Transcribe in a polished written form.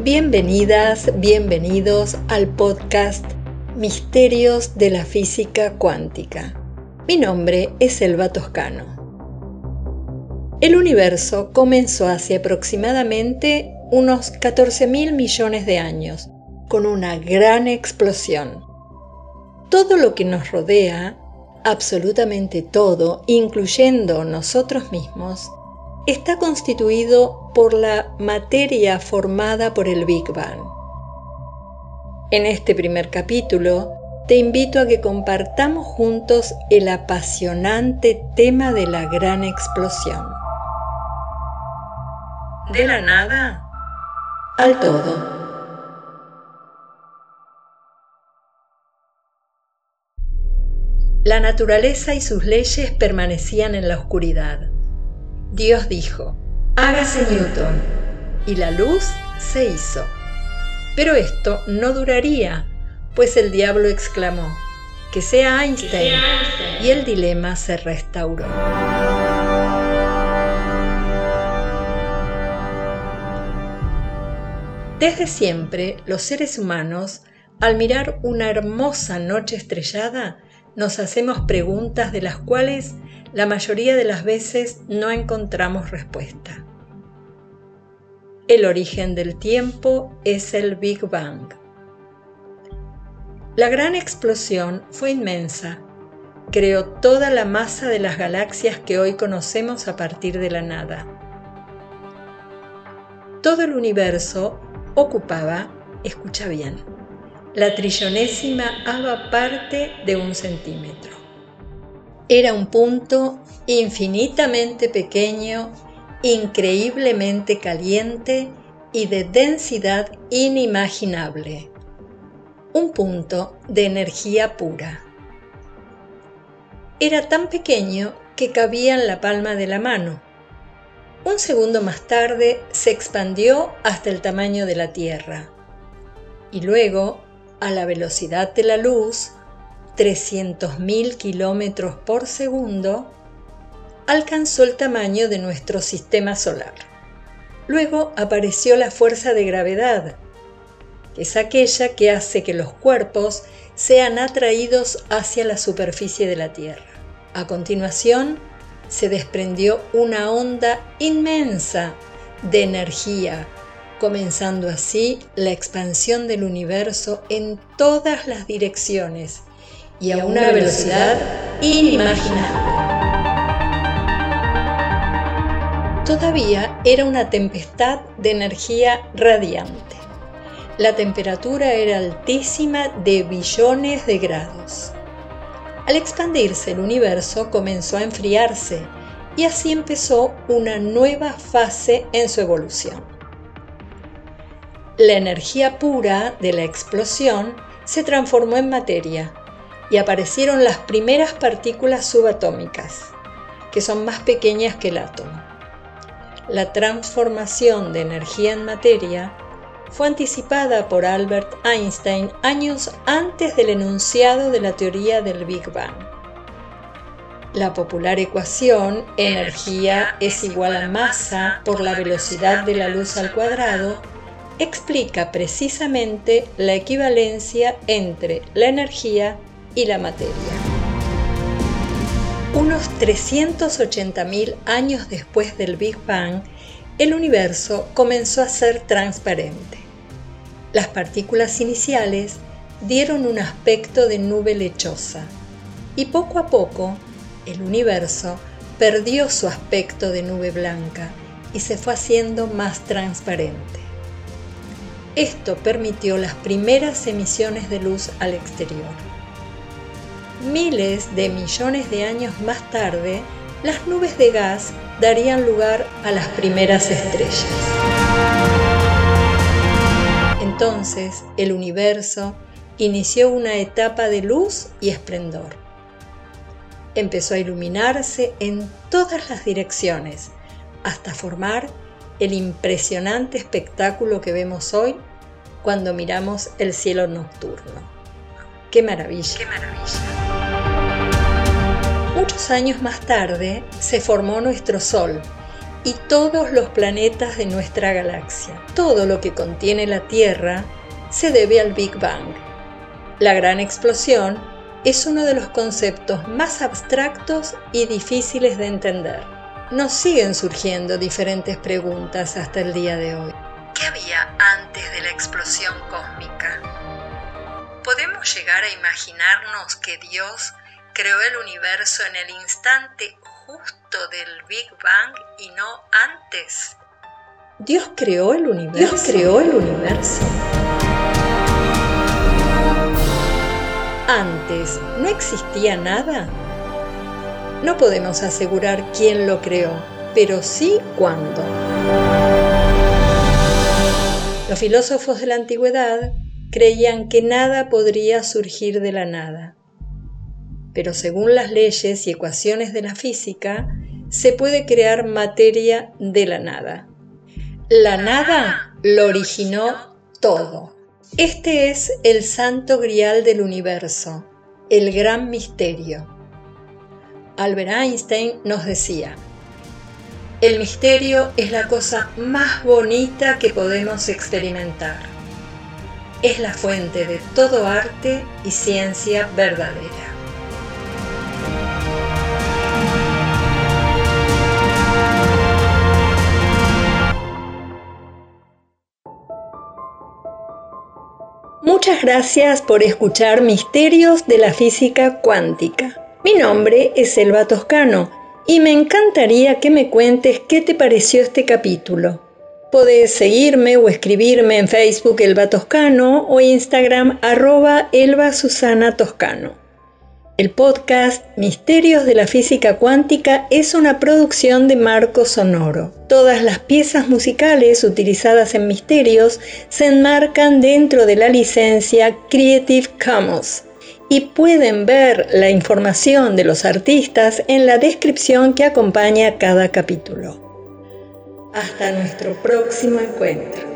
Bienvenidas, bienvenidos al podcast Misterios de la Física Cuántica. Mi nombre es Elba Toscano. El universo comenzó hace aproximadamente unos 14.000 millones de años, con una gran explosión. Todo lo que nos rodea, absolutamente todo, incluyendo nosotros mismos, está constituido por la materia formada por el Big Bang. En este primer capítulo, te invito a que compartamos juntos el apasionante tema de la gran explosión. De la nada al todo. La naturaleza y sus leyes permanecían en la oscuridad. Dios dijo, hágase Newton, y la luz se hizo. Pero esto no duraría, pues el diablo exclamó, que sea Einstein, y el dilema se restauró. Desde siempre, los seres humanos, al mirar una hermosa noche estrellada, nos hacemos preguntas de las cuales la mayoría de las veces no encontramos respuesta. El origen del tiempo es el Big Bang. La gran explosión fue inmensa. Creó toda la masa de las galaxias que hoy conocemos a partir de la nada. Todo el universo ocupaba, escucha bien, la 300ª parte de un centímetro. Era un punto infinitamente pequeño, increíblemente caliente y de densidad inimaginable. Un punto de energía pura. Era tan pequeño que cabía en la palma de la mano. Un segundo más tarde se expandió hasta el tamaño de la Tierra. Y luego, a la velocidad de la luz, 300.000 kilómetros por segundo, alcanzó el tamaño de nuestro sistema solar. Luego apareció la fuerza de gravedad, que es aquella que hace que los cuerpos sean atraídos hacia la superficie de la Tierra. A continuación, se desprendió una onda inmensa de energía, comenzando así la expansión del universo en todas las direcciones y a una velocidad inimaginable. Todavía era una tempestad de energía radiante. La temperatura era altísima de billones de grados. Al expandirse el universo comenzó a enfriarse y así empezó una nueva fase en su evolución. La energía pura de la explosión se transformó en materia y aparecieron las primeras partículas subatómicas, que son más pequeñas que el átomo. La transformación de energía en materia fue anticipada por Albert Einstein años antes del enunciado de la teoría del Big Bang. La popular ecuación energía es igual a masa por la velocidad de la luz al cuadrado explica precisamente la equivalencia entre la energía y la materia. Unos 380.000 años después del Big Bang, el universo comenzó a ser transparente. Las partículas iniciales dieron un aspecto de nube lechosa y poco a poco el universo perdió su aspecto de nube blanca y se fue haciendo más transparente. Esto permitió las primeras emisiones de luz al exterior. Miles de millones de años más tarde, las nubes de gas darían lugar a las primeras estrellas. Entonces, el universo inició una etapa de luz y esplendor. Empezó a iluminarse en todas las direcciones, hasta formar el impresionante espectáculo que vemos hoy cuando miramos el cielo nocturno. ¡Qué maravilla! ¡Qué maravilla! Muchos años más tarde se formó nuestro Sol y todos los planetas de nuestra galaxia. Todo lo que contiene la Tierra se debe al Big Bang. La gran explosión es uno de los conceptos más abstractos y difíciles de entender. Nos siguen surgiendo diferentes preguntas hasta el día de hoy. ¿Qué había antes de la explosión cósmica? ¿Podemos llegar a imaginarnos que Dios creó el universo en el instante justo del Big Bang y no antes? ¿Dios creó el universo? ¿Antes no existía nada? No podemos asegurar quién lo creó, pero sí cuándo. Los filósofos de la antigüedad creían que nada podría surgir de la nada. Pero según las leyes y ecuaciones de la física, se puede crear materia de la nada. La nada lo originó todo. Este es el santo grial del universo, el gran misterio. Albert Einstein nos decía: el misterio es la cosa más bonita que podemos experimentar. Es la fuente de todo arte y ciencia verdadera. Muchas gracias por escuchar Misterios de la Física Cuántica. Mi nombre es Elba Toscano y me encantaría que me cuentes qué te pareció este capítulo. Podés seguirme o escribirme en Facebook Elba Toscano o Instagram @ElbaSusanaToscano. El podcast Misterios de la Física Cuántica es una producción de Marco Sonoro. Todas las piezas musicales utilizadas en Misterios se enmarcan dentro de la licencia Creative Commons y pueden ver la información de los artistas en la descripción que acompaña cada capítulo. Hasta nuestro próximo encuentro.